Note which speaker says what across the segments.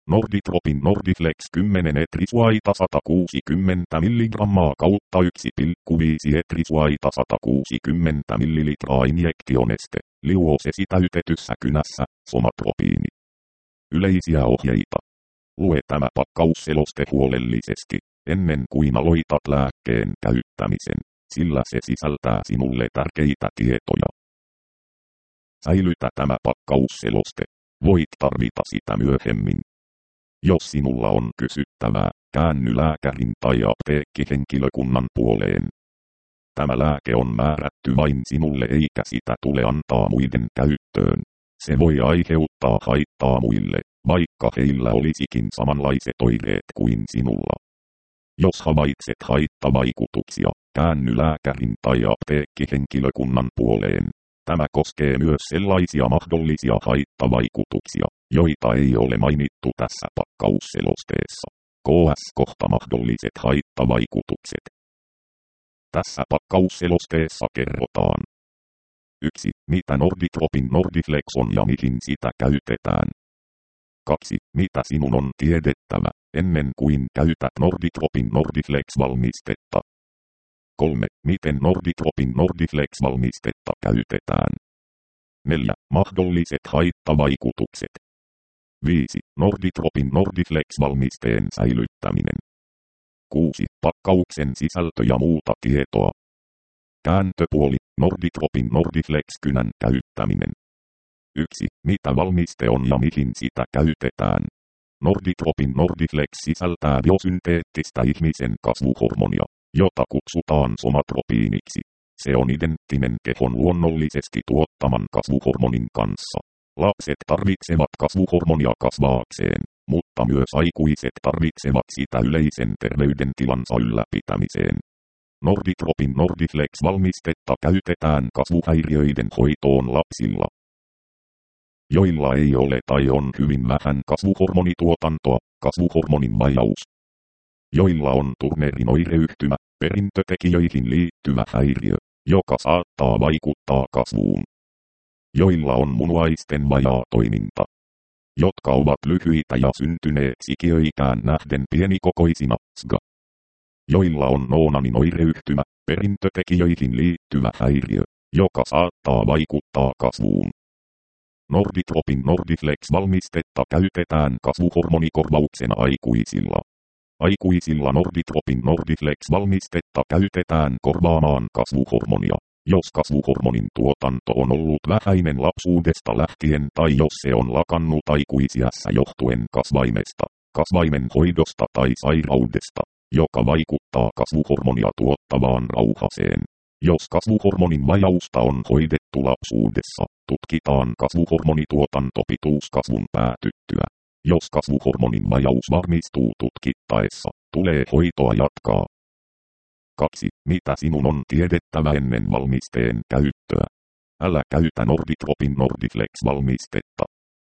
Speaker 1: Norditropin Nordiflex 10 etrisuaita 160 mg kautta 1,5 etrisuaita 160 ml injektioneste, liuosesitäytetyssä kynässä, somatropiini. Yleisiä ohjeita. Lue tämä pakkausseloste huolellisesti, ennen kuin aloitat lääkkeen käyttämisen, sillä se sisältää sinulle tärkeitä tietoja. Säilytä tämä pakkausseloste. Voit tarvita sitä myöhemmin. Jos sinulla on kysyttävää, käänny lääkärin tai apteekkihenkilökunnan puoleen. Tämä lääke on määrätty vain sinulle eikä sitä tule antaa muiden käyttöön. Se voi aiheuttaa haittaa muille, vaikka heillä olisikin samanlaiset oireet kuin sinulla. Jos havaitset haittavaikutuksia, käänny lääkärin tai apteekkihenkilökunnan puoleen. Tämä koskee myös sellaisia mahdollisia haittavaikutuksia, joita ei ole mainittu tässä pakkausselosteessa. KS-kohta mahdolliset haittavaikutukset. Tässä pakkausselosteessa kerrotaan. 1. Mitä Norditropin Nordiflex on ja mihin sitä käytetään. 2. Mitä sinun on tiedettävä, ennen kuin käytät Norditropin Nordiflex-valmistetta. 3. Miten Norditropin Nordiflex-valmistetta käytetään. 4. Mahdolliset haittavaikutukset. 5. Norditropin Nordiflex-valmisteen säilyttäminen. 6. Pakkauksen sisältö ja muuta tietoa. Kääntöpuoli, Norditropin Nordiflex-kynän käyttäminen. 1. Mitä valmiste on ja mihin sitä käytetään. Norditropin Nordiflex sisältää biosynteettistä ihmisen kasvuhormonia, jota kutsutaan somatropiiniksi. Se on identtinen kehon luonnollisesti tuottaman kasvuhormonin kanssa. Lapset tarvitsevat kasvuhormonia kasvaakseen, mutta myös aikuiset tarvitsevat sitä yleisen terveydentilansa ylläpitämiseen. Norditropin Nordiflex-valmistetta käytetään kasvuhäiriöiden hoitoon lapsilla, joilla ei ole tai on hyvin vähän kasvuhormonituotantoa, kasvuhormonin vajaus, joilla on Turnerin oireyhtymä, perintötekijöihin liittyvä häiriö, joka saattaa vaikuttaa kasvuun, joilla on munuaisten vajaa toiminta, jotka ovat lyhyitä ja syntyneet sikiöikään nähden pienikokoisina, SGA, joilla on Noonanin oireyhtymä, perintötekijöihin liittyvä häiriö, joka saattaa vaikuttaa kasvuun. Norditropin Nordiflex-valmistetta käytetään kasvuhormonikorvauksena aikuisilla. Aikuisilla Norditropin Nordiflex-valmistetta käytetään korvaamaan kasvuhormonia, jos kasvuhormonin tuotanto on ollut vähäinen lapsuudesta lähtien tai jos se on lakannut aikuisiässä johtuen kasvaimesta, kasvaimen hoidosta tai sairaudesta, joka vaikuttaa kasvuhormonia tuottavaan rauhaseen. Jos kasvuhormonin vajausta on hoidettu lapsuudessa, tutkitaan kasvuhormonituotanto pituuskasvun päätyttyä. Jos kasvuhormonin vajaus varmistuu tutkittaessa, tulee hoitoa jatkaa. 2. Mitä sinun on tiedettävä ennen valmisteen käyttöä? Älä käytä Norditropin Nordiflex-valmistetta.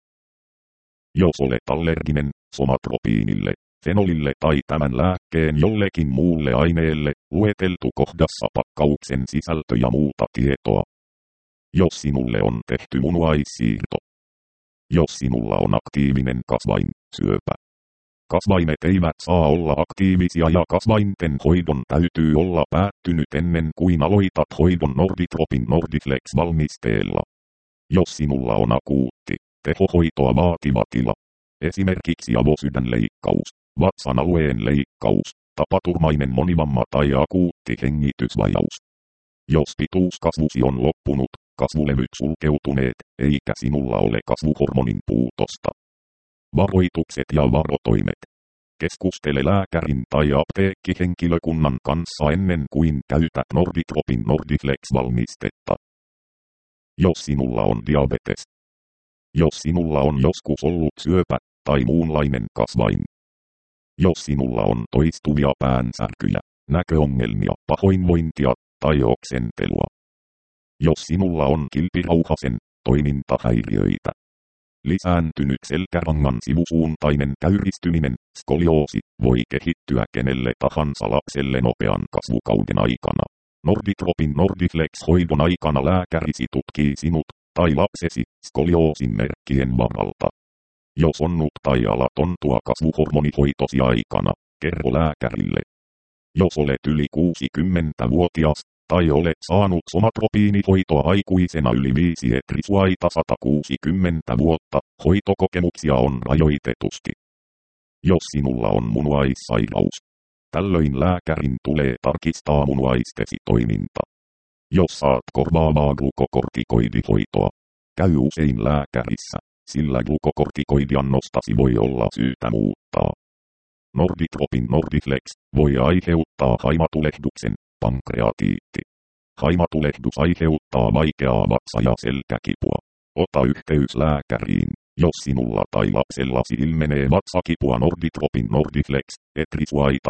Speaker 1: Jos olet allerginen somatropiinille, fenolille tai tämän lääkkeen jollekin muulle aineelle, lueteltu kohdassa pakkauksen sisältö ja muuta tietoa. Jos sinulle on tehty munuaissiirto. Jos sinulla on aktiivinen kasvain, syöpä. Kasvaimet eivät saa olla aktiivisia ja kasvainten hoidon täytyy olla päättynyt ennen kuin aloitat hoidon Norditropin Nordiflex-valmisteella. Jos sinulla on akuutti, tehohoitoa vaativa tila, esimerkiksi avosydänleikkaus, vatsan alueen leikkaus, tapaturmainen monivamma tai akuutti hengitysvajaus. Jos pituuskasvusi on loppunut, kasvulevyt sulkeutuneet, eikä sinulla ole kasvuhormonin puutosta. Varoitukset ja varotoimet. Keskustele lääkärin tai apteekkihenkilökunnan kanssa ennen kuin käytät Norditropin Nordiflex-valmistetta. Jos sinulla on diabetes. Jos sinulla on joskus ollut syöpä tai muunlainen kasvain. Jos sinulla on toistuvia päänsärkyjä, näköongelmia, pahoinvointia tai oksentelua. Jos sinulla on kilpirauhasen toimintahäiriöitä. Lisääntynyt selkärangan sivusuuntainen käyristyminen, skolioosi, voi kehittyä kenelle tahansa lapselle nopean kasvukauden aikana. Norditropin Nordiflex-hoidon aikana lääkärisi tutkii sinut tai lapsesi skolioosin merkkien varalta. Jos onnut tai alaton tuo kasvuhormonihoitosi aikana, kerro lääkärille. Jos olet yli 60-vuotias, tai olet saanut somatropiinihoitoa aikuisena yli 5 etrisuaita 160 vuotta, hoitokokemuksia on rajoitetusti. Jos sinulla on munuaissairaus, tällöin lääkärin tulee tarkistaa munuaistesi toiminta. Jos saat korvaavaa glukokortikoidihoitoa, käy usein lääkärissä, sillä glukokortikoidiannostasi voi olla syytä muuttaa. Norditropin Nordiflex voi aiheuttaa haimatulehduksen, pankreatiitti. Haimatulehdus aiheuttaa vaikeaa vatsa- ja selkäkipua. Ota yhteys lääkäriin, jos sinulla tai lapsellasi ilmenee vatsakipua Norditropin Nordiflex, etrisuaita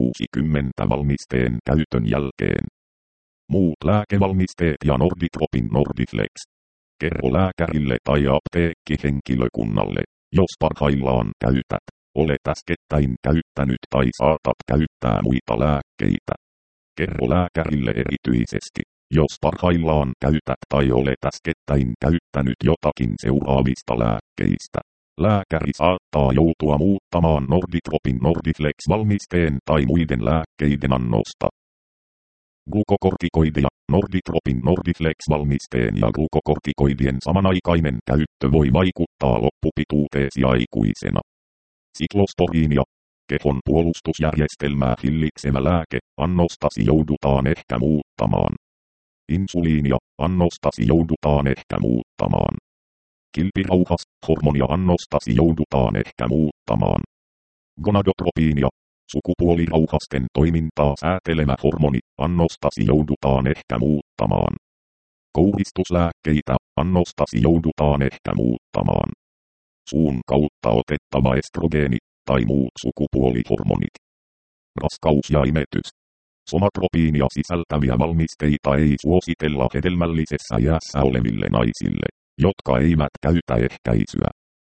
Speaker 1: 160 valmisteen käytön jälkeen. Muut lääkevalmisteet ja Norditropin Nordiflex. Kerro lääkärille tai apteekkihenkilökunnalle, jos parhaillaan käytät, olet äskettäin käyttänyt tai saatat käyttää muita lääkkeitä. Kerro lääkärille erityisesti, jos parhaillaan käytät tai olet äskettäin käyttänyt jotakin seuraavista lääkkeistä. Lääkäri saattaa joutua muuttamaan Norditropin Nordiflex-valmisteen tai muiden lääkkeiden annosta. Glukokortikoidia, Norditropin Nordiflex-valmisteen ja glukokortikoidien samanaikainen käyttö voi vaikuttaa loppupituuteesi aikuisena. Siklosporiinia, kehon puolustusjärjestelmää hillitsevä lääke, annostasi joudutaan ehkä muuttamaan. Insuliinia, annostasi joudutaan ehkä muuttamaan. Kilpirauhas, hormonia annostasi joudutaan ehkä muuttamaan. Gonadotropiinia, sukupuolirauhasten toimintaa säätelevä hormoni, annostasi joudutaan ehkä muuttamaan. Kouhistuslääkkeitä, annostasi joudutaan ehkä muuttamaan. Suun kautta otettava estrogeeni tai muut sukupuolihormonit. Raskaus ja imetys. Somatropiinia sisältäviä valmisteita ei suositella hedelmällisessä iässä oleville naisille, jotka eivät käytä ehkäisyä.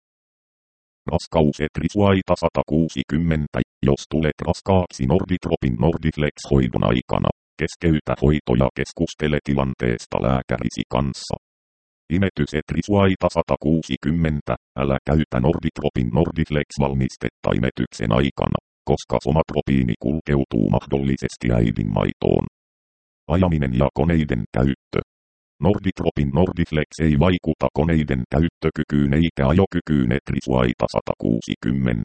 Speaker 1: Raskaus etrisuaita 160, jos tulet raskaaksi Norditropin Nordiflex-hoidon aikana, keskeytä hoito ja keskustele tilanteesta lääkärisi kanssa. Imetys etrisuaita 160, älä käytä Norditropin Nordiflex-valmistetta imetyksen aikana, koska somatropiini kulkeutuu mahdollisesti äidinmaitoon. Ajaminen ja koneiden käyttö. Norditropin Nordiflex ei vaikuta koneiden käyttökykyyn eikä ajokykyyn etrisuaita 160.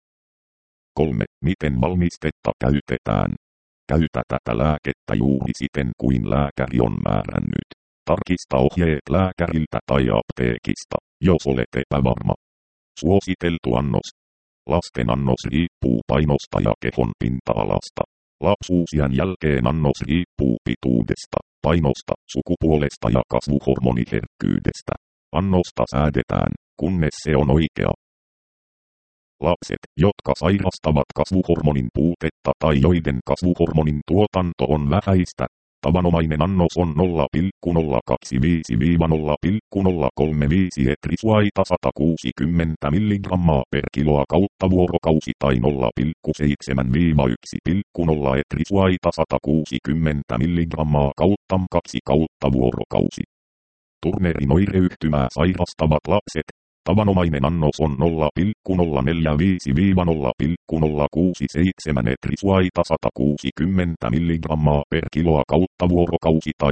Speaker 1: 3. Miten valmistetta käytetään? Käytä tätä lääkettä juuri siten kuin lääkäri on määrännyt. Tarkista ohjeet lääkäriltä tai apteekista, jos olet epävarma. Suositeltu annos. Lasten annos riippuu painosta ja kehon pinta-alasta. Lapsuusiän jälkeen annos riippuu pituudesta, painosta, sukupuolesta ja kasvuhormoniherkkyydestä. Annosta säädetään, kunnes se on oikea. Lapset, jotka sairastavat kasvuhormonin puutetta tai joiden kasvuhormonin tuotanto on vähäistä, tavanomainen annos on 0,025-0,035 etrisuaita 160 mg per kiloa kautta vuorokausi tai 0,7-1,0 etrisuaita 160 mg kautta 2 kautta vuorokausi. Turnerin oireyhtymää sairastavat lapset, tavanomainen annos on 0,065-0,067 etrisuaita 160 mg per kiloa kautta vuorokausi tai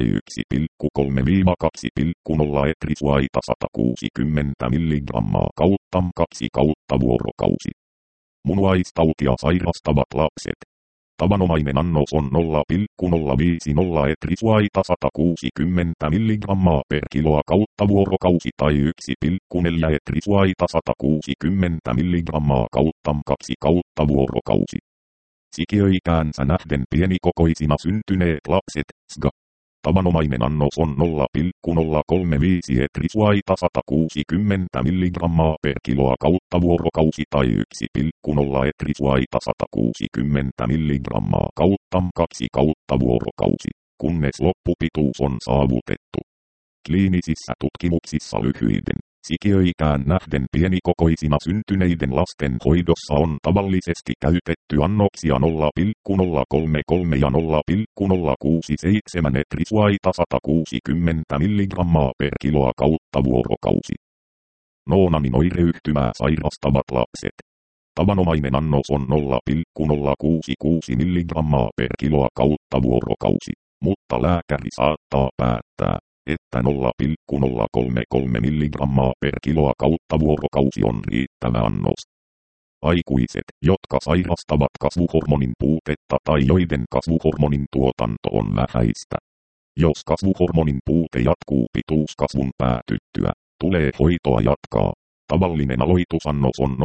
Speaker 1: 1,3-2,0 etrisuaita 160 mg kautta 2 kautta vuorokausi. Munuaistautia sairastavat lapset. Tavanomainen annos on 0,050 etrisuaita 160 mg per kiloa kautta vuorokausi tai 1,4 etrisuaita 160 mg kautta 2 kautta vuorokausi. Sikiöikäänsä nähden pienikokoisina syntyneet lapset, SGA. Tavanomainen annos on 0,035 etrisuaita 160 mg per kiloa kautta vuorokausi tai 1,0 etrisuaita 160 mg kautta 2 kautta vuorokausi, kunnes loppupituus on saavutettu. Kliinisissä tutkimuksissa lyhyiden, sikiöikään nähden pienikokoisina syntyneiden lasten hoidossa on tavallisesti käytetty annoksia 0,033 ja 0,067 etrisuaita 160 mg per kiloa kautta vuorokausi. Noonanin oireyhtymää sairastavat lapset. Tavanomainen annos on 0,066 mg per kiloa kautta vuorokausi, mutta lääkäri saattaa päättää, että 0,033 mg per kiloa kautta vuorokausi on riittävä annos. Aikuiset, jotka sairastavat kasvuhormonin puutetta tai joiden kasvuhormonin tuotanto on vähäistä. Jos kasvuhormonin puute jatkuu pituuskasvun päätyttyä, tulee hoitoa jatkaa. Tavallinen aloitusannos on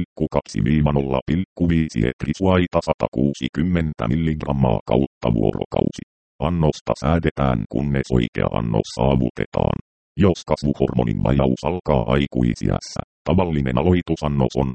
Speaker 1: 0,2-0,5 etrisuaita 160 mg kautta vuorokausi. Annosta säädetään kunnes oikea annos saavutetaan. Jos kasvuhormonin vajaus alkaa aikuisiässä, tavallinen aloitusannos on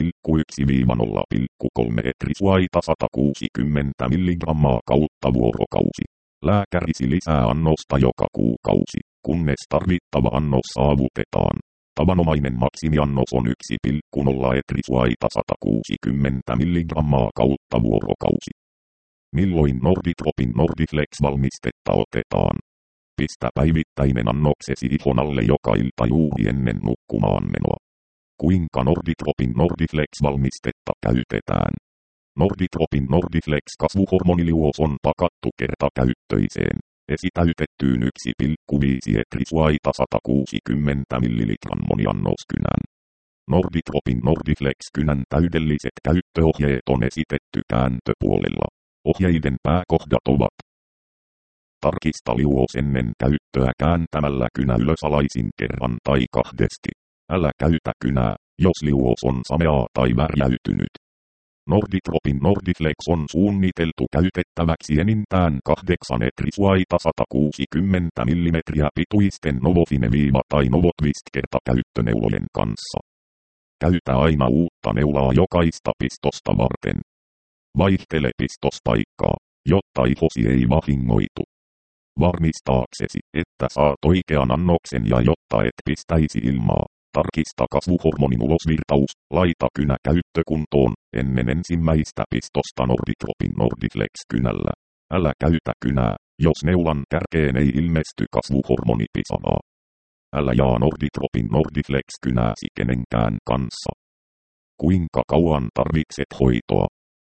Speaker 1: 0,1-0,3 etrisuaita 160 mg kautta vuorokausi. Lääkärisi lisää annosta joka kuukausi, kunnes tarvittava annos saavutetaan. Tavanomainen maksimiannos on 1,0 etrisuaita 160 mg kautta vuorokausi. Milloin Norditropin Nordiflex-valmistetta otetaan? Pistä päivittäinen annoksesi ihon alle joka ilta juuri ennen nukkumaanmenoa. Kuinka Norditropin Nordiflex-valmistetta käytetään? Norditropin Nordiflex kasvuhormoniliuos on pakattu kertakäyttöiseen, esitäytettyyn 1,5 etrisuaita 160 ml moniannoskynään. Norditropin Nordiflex-kynän täydelliset käyttöohjeet on esitetty kääntöpuolella. Ohjeiden pääkohdat ovat: tarkista liuos ennen käyttöä kääntämällä kynä ylösalaisin kerran tai kahdesti. Älä käytä kynää, jos liuos on sameaa tai värjäytynyt. Norditropin Nordiflex on suunniteltu käytettäväksi enintään 8 etrisuaita 160 mm pituisten Novofine- tai Novotwist kertakäyttöneulojen kanssa. Käytä aina uutta neulaa jokaista pistosta varten. Vaihtele pistospaikkaa, jotta ihosi ei vahingoitu. Varmistaaksesi, että saat oikean annoksen ja jotta et pistäisi ilmaa, tarkista kasvuhormonin ulosvirtaus, laita kynä käyttökuntoon ennen ensimmäistä pistosta Norditropin Nordiflex-kynällä. Älä käytä kynää, jos neulan kärkeen ei ilmesty kasvuhormonipisamaa. Älä jaa Norditropin Nordiflex-kynääsi kenenkään kanssa. Kuinka kauan tarvitset hoitoa?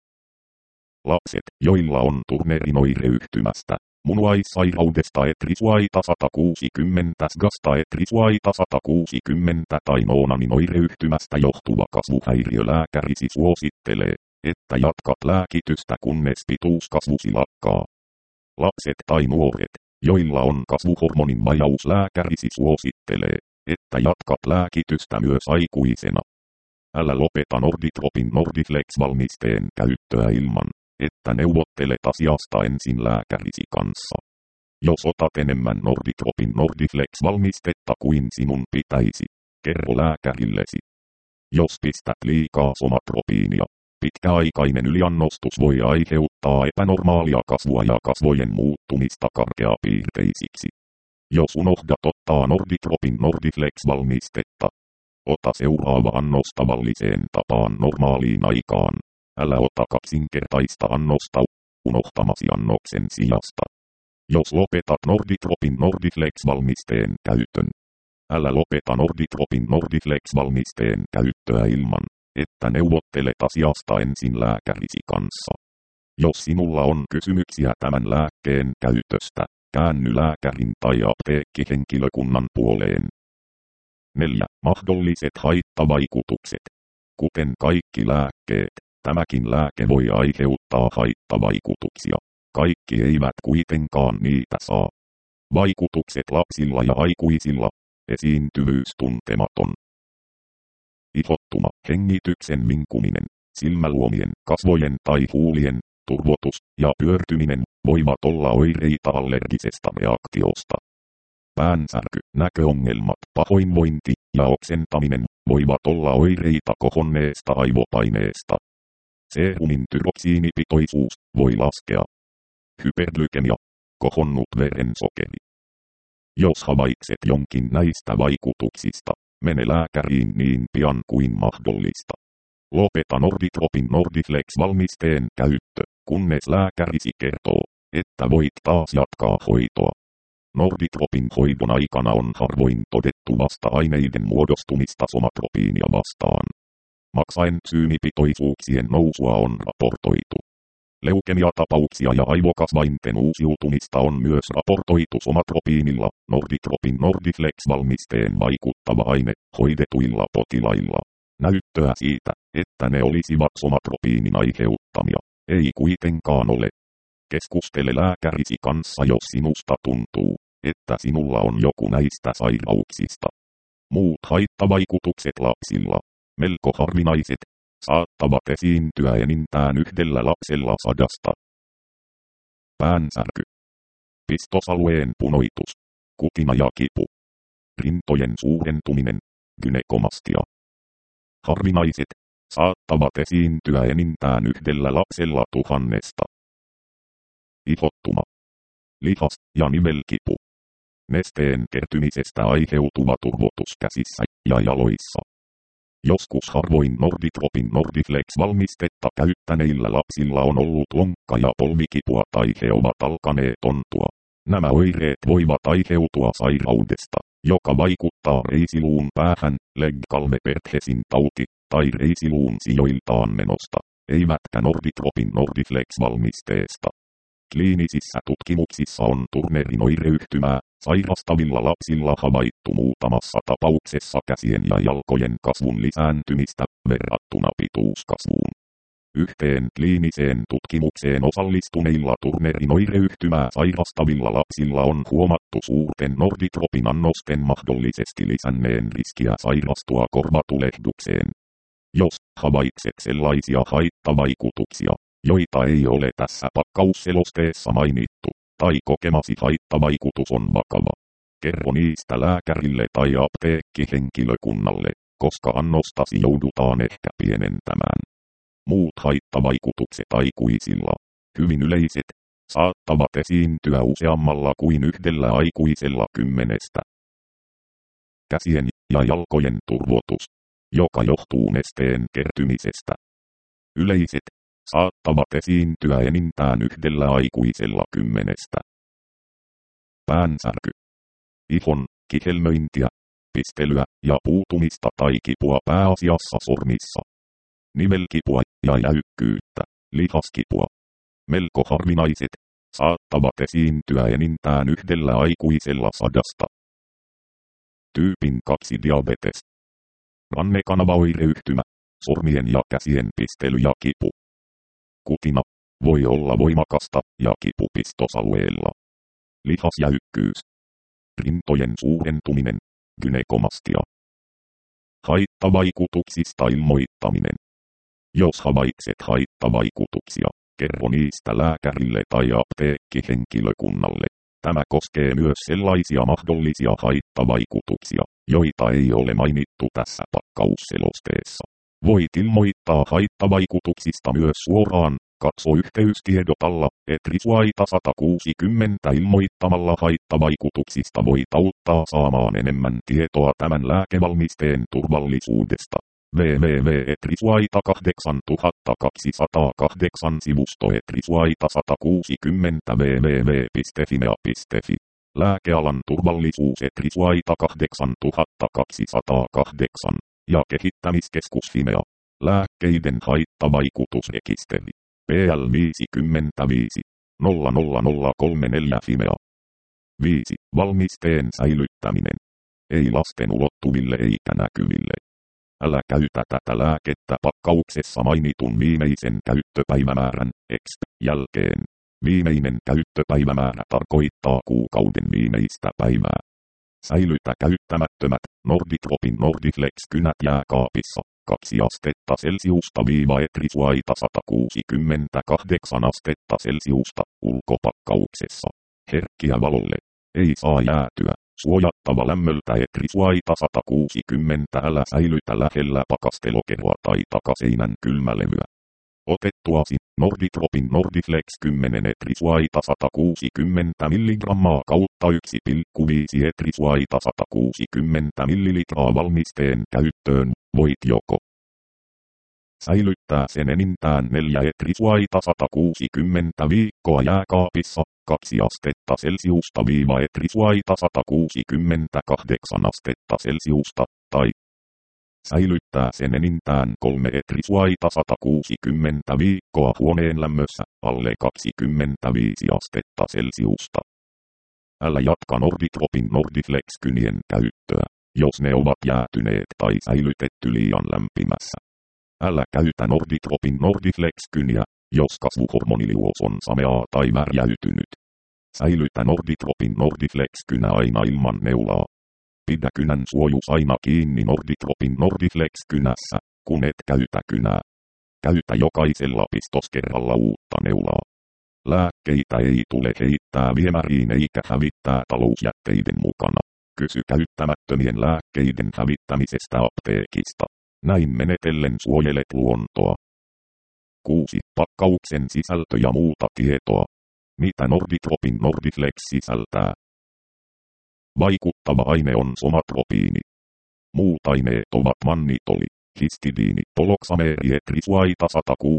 Speaker 1: Lapset, joilla on Turnerin oireyhtymästä, munuaissairaudesta etrisuaita 160 SGAsta etrisuaita 160 tai Noonanin oireyhtymästä johtuva kasvuhäiriölääkärisi suosittelee, että jatkat lääkitystä kunnes pituuskasvusi lakkaa. Lapset tai nuoret, joilla on kasvuhormonin vajaus, lääkärisi suosittelee, että jatkat lääkitystä myös aikuisena. Älä lopeta Norditropin Nordiflex-valmisteen käyttöä ilman, että neuvottelet asiasta ensin lääkärisi kanssa. Jos otat enemmän Norditropin Nordiflex-valmistetta kuin sinun pitäisi, kerro lääkärillesi. Jos pistät liikaa somatropiinia, pitkäaikainen yliannostus voi aiheuttaa epänormaalia kasvua ja kasvojen muuttumista karkeapiirteisiksi. Jos unohdat ottaa Norditropin Nordiflex-valmistetta, ota seuraava annos tavalliseen tapaan normaaliin aikaan. Älä ota kaksinkertaista annosta unohtamasi annoksen sijasta. Jos lopetat Norditropin Nordiflex-valmisteen käytön, älä lopeta Norditropin Nordiflex-valmisteen käyttöä ilman, että neuvottelet asiasta ensin lääkärisi kanssa. Jos sinulla on kysymyksiä tämän lääkkeen käytöstä, käänny lääkärin tai apteekkihenkilökunnan puoleen. 4. Mahdolliset haittavaikutukset. Kuten kaikki lääkkeet, tämäkin lääke voi aiheuttaa haittavaikutuksia. Kaikki eivät kuitenkaan niitä saa. Vaikutukset lapsilla ja aikuisilla. Esiintyvyys tuntematon. Ihottuma, hengityksen vinkuminen, silmäluomien, kasvojen tai huulien, turvotus ja pyörtyminen voivat olla oireita allergisesta reaktiosta. Päänsärky, näköongelmat, pahoinvointi ja oksentaminen voivat olla oireita kohonneesta aivopaineesta. Serumin tyroksiinipitoisuus voi laskea. Hyperglykemia, kohonnut verensokeri. Jos havaitset jonkin näistä vaikutuksista, mene lääkäriin niin pian kuin mahdollista. Lopeta Norditropin Nordiflex-valmisteen käyttö, kunnes lääkärisi kertoo, että voit taas jatkaa hoitoa. Norditropin hoidon aikana on harvoin todettu vasta-aineiden muodostumista somatropiinia vastaan. Maksaensyymipitoisuuksien nousua on raportoitu. Leukemiatapauksia ja aivokasvainten uusiutumista on myös raportoitu somatropiinilla, Norditropin Nordiflex-valmisteen vaikuttava aine, hoidetuilla potilailla. Näyttöä siitä, että ne olisivat somatropiinin aiheuttamia, ei kuitenkaan ole. Keskustele lääkärisi kanssa, jos sinusta tuntuu, että sinulla on joku näistä sairauksista. Muut haittavaikutukset lapsilla, melko harvinaiset, saattavat esiintyä enintään yhdellä lapsella 100. Päänsärky. Pistosalueen punoitus. Kutina ja kipu. Rintojen suurentuminen. Gynekomastia. Harvinaiset, saattavat esiintyä enintään yhdellä lapsella 1000. Ihottuma. Lihas- ja nivelkipu. Nesteen kertymisestä aiheutuva turvotus käsissä ja jaloissa. Joskus harvoin Norditropin Nordiflex-valmistetta käyttäneillä lapsilla on ollut lonkka- ja polvikipua tai he ovat alkaneet ontua. Nämä oireet voivat aiheutua sairaudesta, joka vaikuttaa reisiluun päähän, Legg-Calvé-Perthesin tauti, tai reisiluun sijoiltaan menosta, eivätkä Norditropin Nordiflex-valmisteesta. Kliinisissä tutkimuksissa on Turnerin oireyhtymää sairastavilla lapsilla havaittu muutamassa tapauksessa käsien ja jalkojen kasvun lisääntymistä verrattuna pituuskasvuun. Yhteen kliiniseen tutkimukseen osallistuneilla Turnerin oireyhtymää sairastavilla lapsilla on huomattu suurten Norditropin annosten mahdollisesti lisänneen riskiä sairastua korvatulehdukseen. Jos havaitset sellaisia haittavaikutuksia, joita ei ole tässä pakkausselosteessa mainittu, tai kokemasi haittavaikutus on vakava, kerro niistä lääkärille tai apteekkihenkilökunnalle, koska annostasi joudutaan ehkä pienentämään. Muut haittavaikutukset aikuisilla, hyvin yleiset, saattavat esiintyä useammalla kuin yhdellä aikuisella 10. Käsien ja jalkojen turvotus, joka johtuu nesteen kertymisestä. Yleiset, saattavat esiintyä enintään yhdellä aikuisella 10. Päänsärky. Ihon, kihelmöintiä, pistelyä ja puutumista tai kipua pääasiassa sormissa. Nivelkipua ja jäykkyyttä, lihaskipua. Melko harvinaiset, saattavat esiintyä enintään yhdellä aikuisella 100. Tyypin 2 diabetes. Rannekanavaoireyhtymä, sormien ja käsien pistely ja kipu. Kutina voi olla voimakasta ja kipu pistosalueella. Lihasjäykkyys. Rintojen suurentuminen, gynekomastia. Haittavaikutuksista ilmoittaminen. Jos havaitset haittavaikutuksia, kerro niistä lääkärille tai apteekkihenkilökunnalle. Tämä koskee myös sellaisia mahdollisia haittavaikutuksia, joita ei ole mainittu tässä pakkausselosteessa. Voit ilmoittaa haittavaikutuksista myös suoraan, katso yhteystiedot alla, Etrisuaita 160 ilmoittamalla haittavaikutuksista voit auttaa saamaan enemmän tietoa tämän lääkevalmisteen turvallisuudesta. www.etrisuaita 8208 sivusto Etrisuaita 160 www.fimea.fi. Lääkealan turvallisuus Etrisuaita 8208 ja kehittämiskeskus Fimea. Lääkkeiden haittavaikutusrekisteri. PL 55 00034 Fimea. 5. Valmisteen säilyttäminen. Ei lasten ulottuville eikä näkyville. Älä käytä tätä lääkettä pakkauksessa mainitun viimeisen käyttöpäivämäärän exp. Jälkeen. Viimeinen käyttöpäivämäärä tarkoittaa kuukauden viimeistä päivää. Säilytä käyttämättömät Norditropin Nordiflex-kynät jääkaapissa 2 astetta Celsiusta Etrisuaita 168 astetta Celsiusta ulkopakkauksessa. Herkkiä valolle. Ei saa jäätyä. Suojattava lämmöltä Etrisuaita 160 älä säilytä lähellä pakastelokeroa tai takaseinän kylmälevyä. Otettuasi Norditropin Nordiflex 10 Etrisuaita 160 mg kautta 1,5 Etrisuaita 160 ml valmisteen käyttöön voit joko Säilyttää sen enintään 4 etrisuaita 160 viikkoa jääkaapissa, 2 astetta Celsiusta viiva etrisuaita 168 astetta Celsiusta, tai säilyttää sen enintään 3 etrisuaita 160 viikkoa huoneen lämmössä, alle 25 astetta Celsiusta. Älä jatka Norditropin Nordiflex-kynien käyttöä, jos ne ovat jäätyneet tai säilytetty liian lämpimässä. Älä käytä Norditropin Nordiflex-kyniä, jos kasvuhormoniliuos on sameaa tai värjäytynyt. Säilytä Norditropin Nordiflex-kynä aina ilman neulaa. Pidä kynän suojus aina kiinni Norditropin Nordiflex-kynässä, kun et käytä kynää. Käytä jokaisella pistoskerralla uutta neulaa. Lääkkeitä ei tule heittää viemäriin eikä hävittää talousjätteiden mukana. Kysy käyttämättömien lääkkeiden hävittämisestä apteekista. Näin menetellen suojelet luontoa. 6. Pakkauksen sisältö ja muuta tietoa. Mitä Norditropin Nordiflex sisältää? Vaikuttava aine on somatropiini. Muut aineet ovat mannitoli, histidiini, poloksameeri, etrisuaita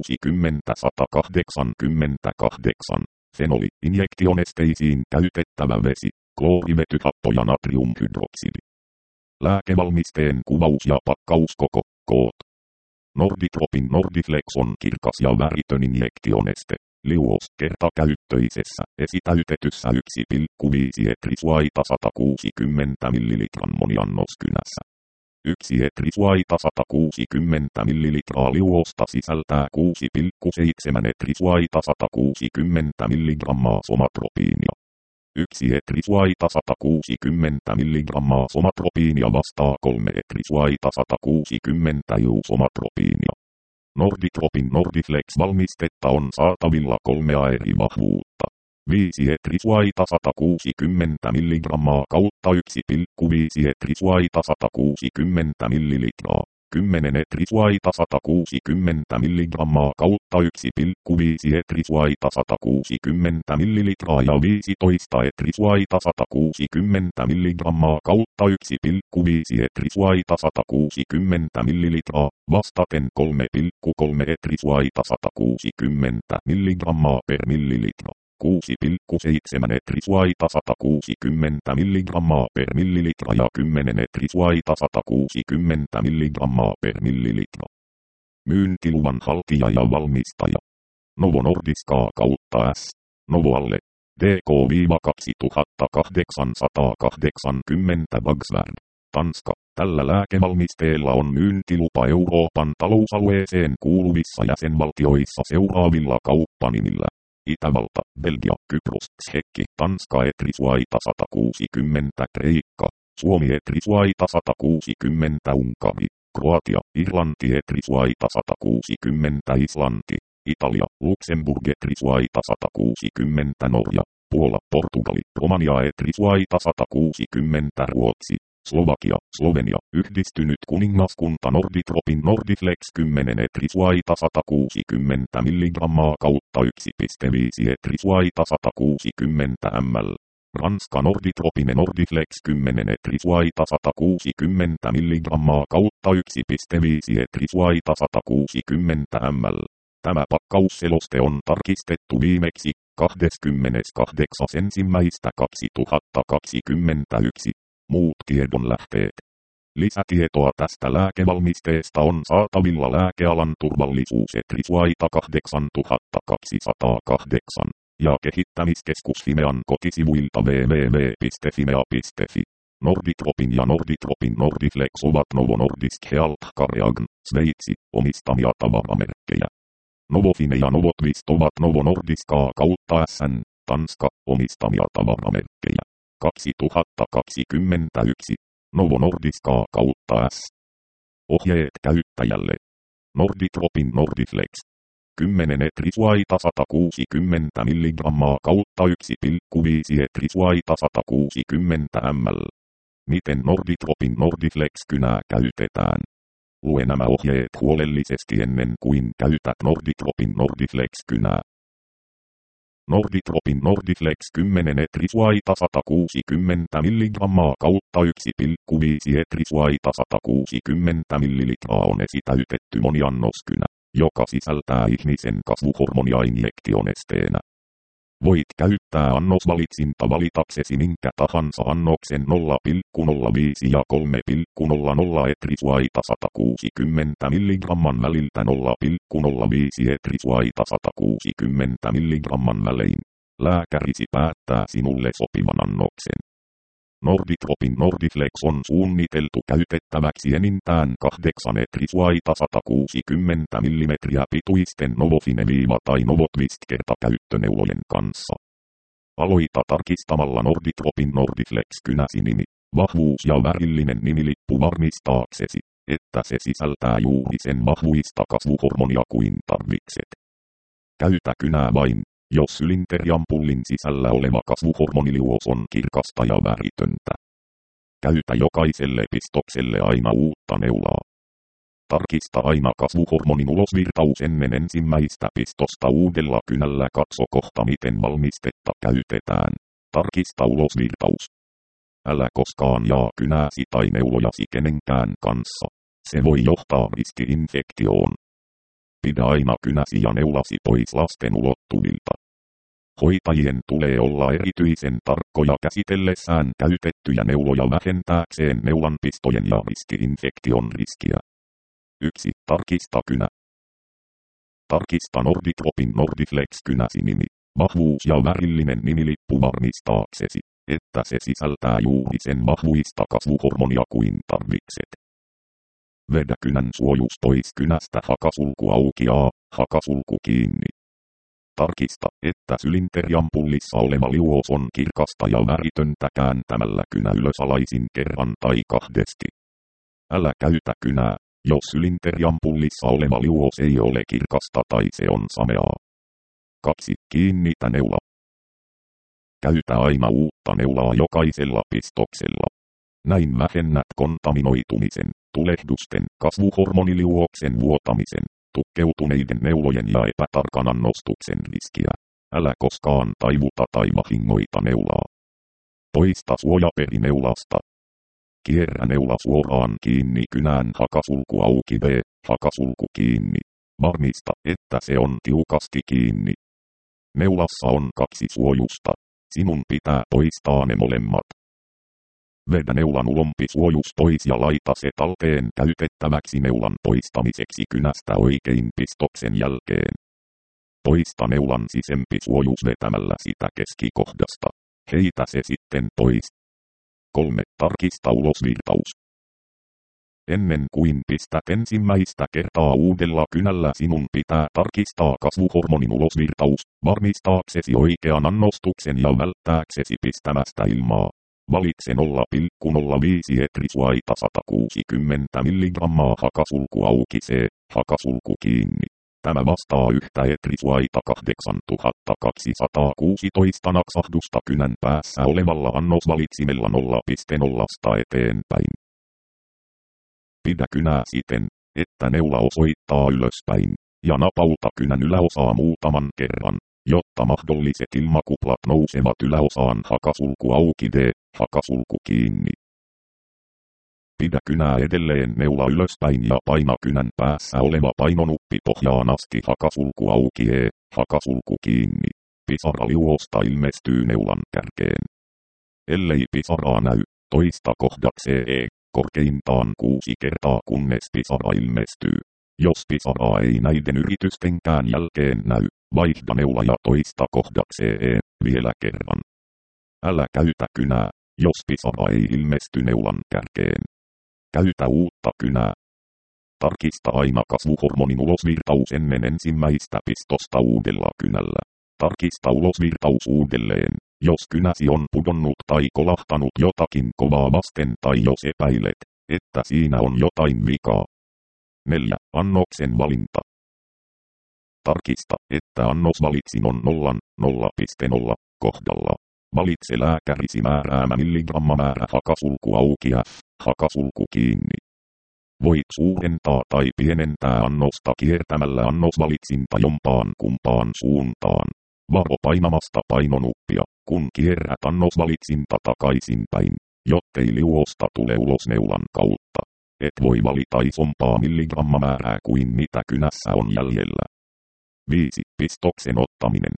Speaker 1: 160-188, fenoli, injektionesteisiin käytettävä vesi, kloorivetyhappo ja natriumhydroksidi. Lääkevalmisteen kuvaus ja pakkauskoko, koot. Norditropin Nordiflex on kirkas ja väritön injektioneste, liuos kertakäyttöisessä esitäytetyssä 1,5 etrisuaita 160 ml moniannoskynässä. 1 etrisuaita 160 ml liuosta sisältää 6,7 etrisuaita 160 mg somatropiinia. 1 etrisuaita 160 mg somatropiinia vastaa 3 etrisuaita 160 somatropiinia. Norditropin Nordiflex-valmistetta on saatavilla 3 eri vahvuutta. 5 etrisuaita 160 mg kautta 1,5 etrisuaita 160 ml. 10 etrisuaita 160 mg kautta 1,5 etrisuaita 160 ml ja 15 etrisuaita 160 mg kautta 1,5 etrisuaita 160 ml vastaten 3,3 etrisuaita 160 mg per millilitra. 6,7 etrisuaita 160 mg per millilitra ja 10 etrisuaita 160 mg per millilitra. Myyntiluvan haltija ja valmistaja. Novo Nordisk kautta S. Novoalle. DK-2880 Bagsvärd. Tanska. Tällä lääkevalmisteella on myyntilupa Euroopan talousalueeseen kuuluvissa jäsenvaltioissa seuraavilla kauppanimillä. Itävalta, Belgia, Kypros, Tsekki, Tanska etrisuaita 160 Kreikka, Suomi etrisuaita 160 Unkari, Kroatia, Irlanti etrisuaita 160 Islanti, Italia, Luxemburg etrisuaita 160 Norja, Puola, Portugali, Romania etrisuaita 160 Ruotsi, Slovakia, Slovenia, Yhdistynyt kuningaskunta Norditropin Nordiflex 10 etrisuaita 160 mg kautta 1,5 etrisuaita 160 ml. Ranska Norditropin Nordiflex 10 etrisuaita 160 mg kautta 1,5 etrisuaita 160 ml. Tämä pakkausseloste on tarkistettu viimeksi 28.1.2021. Muut tiedonlähteet. Lisätietoa tästä lääkevalmisteesta on saatavilla Lääkealan turvallisuus etrisuaita 8208 ja kehittämiskeskus Fimean kotisivuilta www.fimea.fi. Norditropin ja Norditropin Nordiflex ovat Novo Nordisk Health Careagn, Sveitsi, omistamia tavaramerkkejä. Novofine ja Novotvist ovat Novo Nordisk kautta SN, Tanska, omistamia tavaramerkkejä. 2021. Novo Nordisk kautta S. Ohjeet käyttäjälle. Norditropin Nordiflex. 10 etrisuaita 160 mg kautta 1,5 etrisuaita 160 ml. Miten Norditropin Nordiflex-kynää käytetään? Lue nämä ohjeet huolellisesti ennen kuin käytät Norditropin Nordiflex-kynää. Norditropin Nordiflex 10 etrisuaita 160 mg kautta 1,5 etrisuaita 160 ml on esitäytetty moniannoskynä. joka sisältää ihmisen kasvuhormonia injektionesteenä. Voit käyttää annosvalitsinta valitaksesi minkä tahansa annoksen 0,05 ja 3,00 etrisuaita 160 mg väliltä 0,05 etrisuaita 160 mg välein. Lääkärisi päättää sinulle sopivan annoksen. Norditropin Nordiflex on suunniteltu käytettäväksi enintään 8 etrisuaita 160 mm pituisten Novofine- tai Novotwist kertakäyttöneulojen kanssa. Aloita tarkistamalla Norditropin Nordiflex kynäsinimi, vahvuus ja värillinen nimilippu varmistaaksesi, että se sisältää juuri sen vahvuista kasvuhormonia kuin tarvikset. Käytä kynää vain, jos sylinteriampullin sisällä oleva kasvuhormoniliuos on kirkasta ja väritöntä. Käytä jokaiselle pistokselle aina uutta neulaa. Tarkista aina kasvuhormonin ulosvirtaus ennen ensimmäistä pistosta uudella kynällä. Katso kohta miten valmistetta käytetään. Tarkista ulosvirtaus. Älä koskaan jaa kynääsi tai neulojasi kenenkään kanssa. Se voi johtaa riski-infektioon. Pidä aina kynäsi ja neulasi pois lasten ulottuvilta. Hoitajien tulee olla erityisen tarkkoja käsitellessään käytettyjä neuloja vähentääkseen neulanpistojen ja riski-infektion riskiä. 1. Tarkista kynä. Tarkista Norditropin Nordiflex kynäsinimi, vahvuus ja värillinen nimilippu varmistaaksesi, että se sisältää juuri sen vahvuista kasvuhormonia kuin tarvikset. Vedä kynän suojus pois kynästä, hakasulku auki ja hakasulku kiinni. Tarkista, että sylinteriampullissa oleva liuos on kirkasta ja väritöntä kääntämällä kynä ylösalaisin kerran tai kahdesti. Älä käytä kynää, jos sylinteriampullissa oleva liuos ei ole kirkasta tai se on sameaa. 2. Kiinnitä neula. Käytä aina uutta neulaa jokaisella pistoksella. Näin vähennät kontaminoitumisen, tulehdusten, kasvuhormoniliuoksen vuotamisen, tukkeutuneiden neulojen ja epätarkan annostuksen riskiä. Älä koskaan taivuta tai vahingoita neulaa. Poista suojaperi neulasta. Kierrä neula suoraan kiinni kynään, hakasulku auki V, hakasulku kiinni. Varmista, että se on tiukasti kiinni. Neulassa on 2 suojusta. Sinun pitää poistaa ne molemmat. Vedä neulan ulompi suojus pois ja laita se talteen käytettäväksi neulan poistamiseksi kynästä oikein pistoksen jälkeen. Poista neulan sisempi suojus vetämällä sitä keskikohdasta. Heitä se sitten pois. 3. Tarkista ulosvirtaus. Ennen kuin pistät ensimmäistä kertaa uudella kynällä, sinun pitää tarkistaa kasvuhormonin ulosvirtaus, varmistaaksesi oikean annostuksen ja välttääksesi pistämästä ilmaa. Valitse 0,05 etrisuaita 160 mg hakasulku auki C, hakasulku kiinni. Tämä vastaa yhtä etrisuaita 8216 naksahdusta kynän päässä olevalla annosvalitsimella 0,0 eteenpäin. Pidä kynää siten, että neula osoittaa ylöspäin, ja napauta kynän yläosaa muutaman kerran, jotta mahdolliset ilmakuplat nousevat yläosaan. Hakasulku auki D, hakasulku kiinni. Pidä kynää edelleen neula ylöspäin ja paina kynän päässä oleva painonuppi pohjaan asti. Hakasulku auki E, hakasulku kiinni. Pisara liuosta ilmestyy neulan kärkeen. Ellei pisaraa näy, toista kohdakseen korkeintaan 6 kertaa kunnes pisara ilmestyy. Jos pisaraa ei näiden yritystenkään jälkeen näy, vaihda neula ja toista kohdakseen vielä kerran. Älä käytä kynää, jos pisara ei ilmesty neulan kärkeen. Käytä uutta kynää. Tarkista aina kasvuhormonin ulosvirtaus ennen ensimmäistä pistosta uudella kynällä. Tarkista ulosvirtaus uudelleen, jos kynäsi on pudonnut tai kolahtanut jotakin kovaa vasten tai jos epäilet, että siinä on jotain vikaa. 4. Annoksen valinta. Tarkista, että annosvalitsin on 0,0 kohdalla. Valitse lääkärisi määräämä milligrammamäärä hakasulku auki F, hakasulku kiinni. Voit suurentaa tai pienentää annosta kiertämällä annosvalitsinta jompaan kumpaan suuntaan. Varo painamasta painonuppia, kun kierrät annosvalitsinta takaisinpäin, jottei liuosta tule ulos neulan kautta. et voi valita isompaa milligrammamäärää kuin mitä kynässä on jäljellä. 5. Pistoksen ottaminen.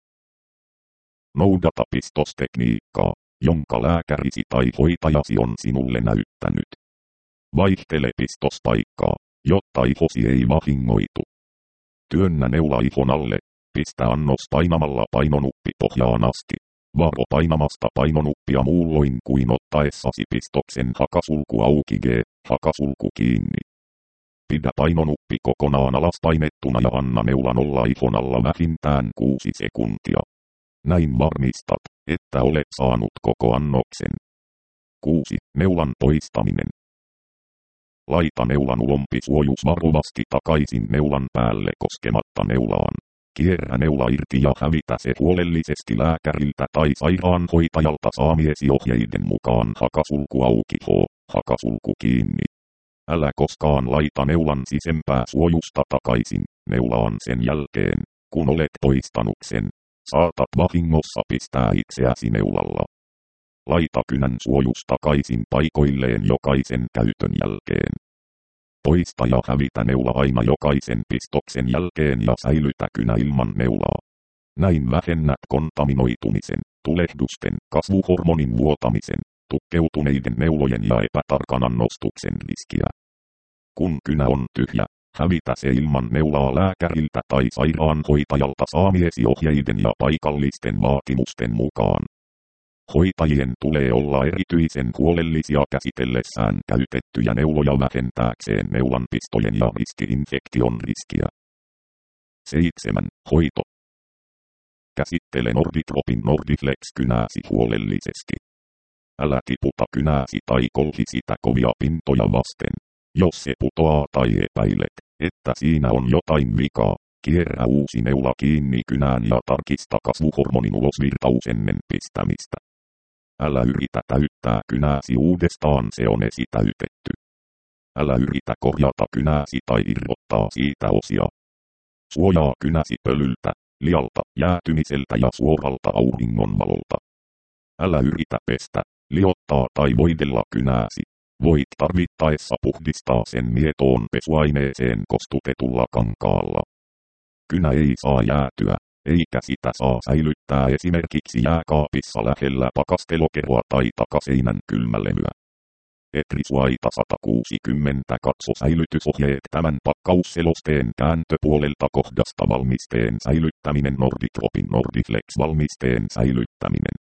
Speaker 1: Noudata pistostekniikkaa, jonka lääkärisi tai hoitajasi on sinulle näyttänyt. Vaihtele pistospaikkaa, jotta ihosi ei vahingoitu. Työnnä neula ihon alle, pistä annos painamalla painonuppi pohjaan asti. Varo painamasta painonuppia muulloin kuin ottaessasi pistoksen hakasulku auki hakasulku kiinni. Pidä painonuppi kokonaan alas painettuna ja anna neulan olla ihon alla vähintään 6 sekuntia. Näin varmistat, että olet saanut koko annoksen. 6. Neulan poistaminen. Laita neulan ulompisuojus varovasti takaisin neulan päälle koskematta neulaan. Kierrä neula irti ja hävitä se huolellisesti lääkäriltä tai sairaanhoitajalta saamiesi ohjeiden mukaan hakasulku auki hakasulku kiinni. Älä koskaan laita neulan sisempää suojusta takaisin neulaan sen jälkeen, kun olet poistanut sen. Saatat vahingossa pistää itseäsi neulalla. Laita kynän suojus takaisin paikoilleen jokaisen käytön jälkeen. Poista ja hävitä neula aina jokaisen pistoksen jälkeen ja säilytä kynä ilman neulaa. Näin vähennät kontaminoitumisen, tulehdusten, kasvuhormonin vuotamisen, tukkeutuneiden neulojen ja epätarkan annostuksen riskiä. Kun kynä on tyhjä, hävitä se ilman neulaa lääkäriltä tai sairaanhoitajalta saamiesi ohjeiden ja paikallisten vaatimusten mukaan. Hoitajien tulee olla erityisen huolellisia käsitellessään käytettyjä neuloja vähentääkseen neulanpistojen ja riski-infektion riskiä. 7. Hoito. Käsittele Norditropin Nordiflex-kynääsi huolellisesti. Älä tiputa kynääsi tai kolhi sitä kovia pintoja vasten. Jos se putoaa tai epäilet, että siinä on jotain vikaa, kierrä uusi neula kiinni kynään ja tarkista kasvuhormonin ulosvirtaus ennen pistämistä. Älä yritä täyttää kynääsi uudestaan, se on esitäytetty. Älä yritä korjata kynääsi tai irrottaa siitä osia. Suojaa kynäsi pölyltä, lialta, jäätymiseltä ja suoralta auringonvalolta. Älä yritä pestä, liottaa tai voidella kynääsi. Voit tarvittaessa puhdistaa sen mietoon pesuaineeseen kostutetulla kankaalla. Kynä ei saa jäätyä, eikä sitä saa säilyttää esimerkiksi jääkaapissa lähellä pakastelokeroa tai takaseinän kylmälevyä. Etrisuaita 160 katso säilytysohjeet tämän pakkausselosteen kääntöpuolelta kohdasta valmisteen säilyttäminen Norditropin Nordiflex valmisteen säilyttäminen.